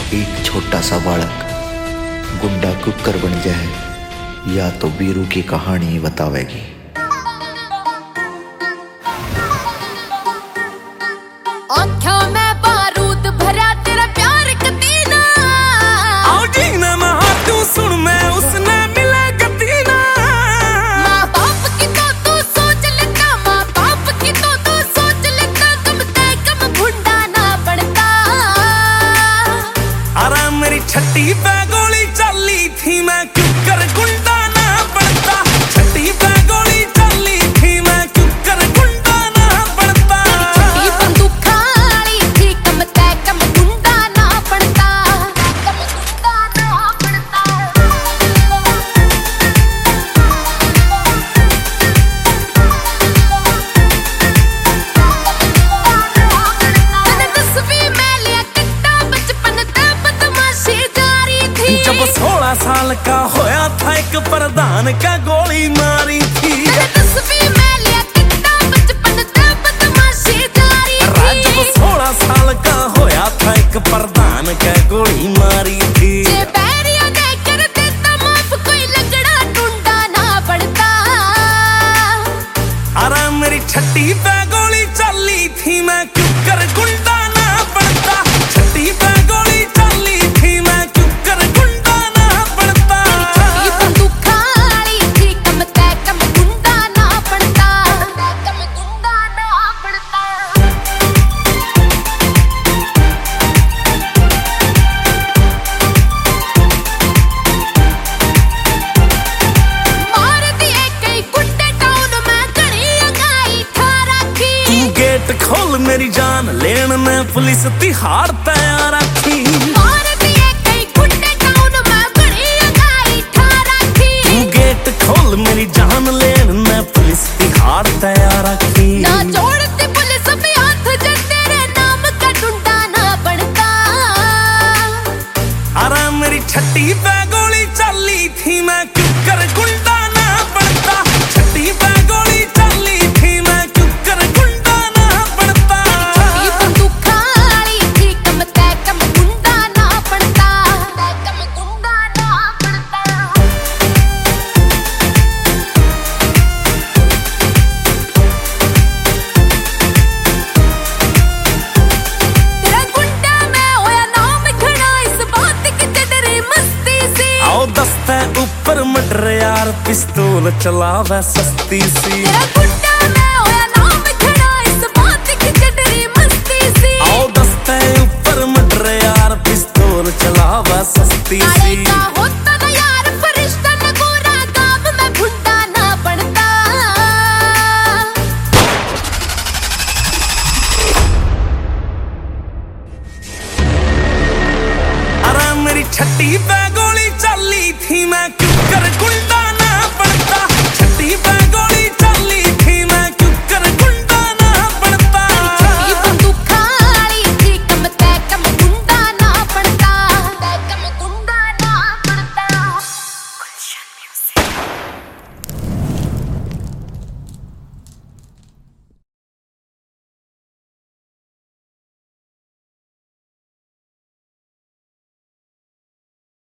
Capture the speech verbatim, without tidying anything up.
एक छोटा सा बालक गुंडा कुकर बन जाए या तो वीरू की कहानी बतावेगी। छठी पे गोली चली थी मैं क्यों कर गुंडा ना बनता। छठी पे गोली चली थी मैं क्यों कर गुंडा ना बनता। छठी बंदूक खाली थी कम तय कम गुंडा ना बनता। कम गुंडा ना बनता। मैंने दसवीं में लिया किट्टा बचपन ते बदमाशी जब सोलह साल का होया था एक प्रधान का गोली मारी थी। दसवीं में लिया किट्टा बचपन ते बदमाशी जारी थी। जब सोलह साल का होया था एक प्रधान का गोली मारी थी। जे बैरिया दे कर देता माफ कोई लगड़ा टुंडा ना पड़ता। अरे मेरी छठी पे गोली चली थी मैं क्यों कर गुंडा ना बनता। छठी पे गोली चली थी मैं क्यों कर गुंडा ना बनता। छठी बंदूक खाली थी कम तय कम गुंडा ना बनता। कम गुंडा ना बनता। मार दिए कई गुंडे टाउन में घनी अंगाई खा रखी। तू गेट खोल मेरी जान लेन में पुलिस तिहाड़ तैयार रखी। मार दिए कई गुंडे टाउन में घनी अंगाई खा रखी। तू गेट खोल मेरी जान लेन में पुलिस तिहाड़ तैयार रखी। ना जोड़ती पुलिस भी हाथ जे तेरे नाम का टुंडा ना बनता। अरे मेरी छठी पे गोली चली थी मैं क्यों कर गुंडा ना बनता। छठी पे गोली चली थी मैं क्यों कर गुंडा ना बनता। छठी बंदूक खाली थी कम तय कम गुंडा ना बनता। कम गुंडा ना बनता। तेरा गुंडा मैं होया नाम खड़ा इस बात की चढ़री मस्ती सी। आओ दस्ते ऊपर मटर यार पिस्तौल चलावे सस्ती सी। तेरा गुंडा मैं होया नाम खड़ा इस बात की चढ़री मस्ती सी। आओ दस्ते ऊपर मटर यार पिस्तौल चलावे सस्ती सी।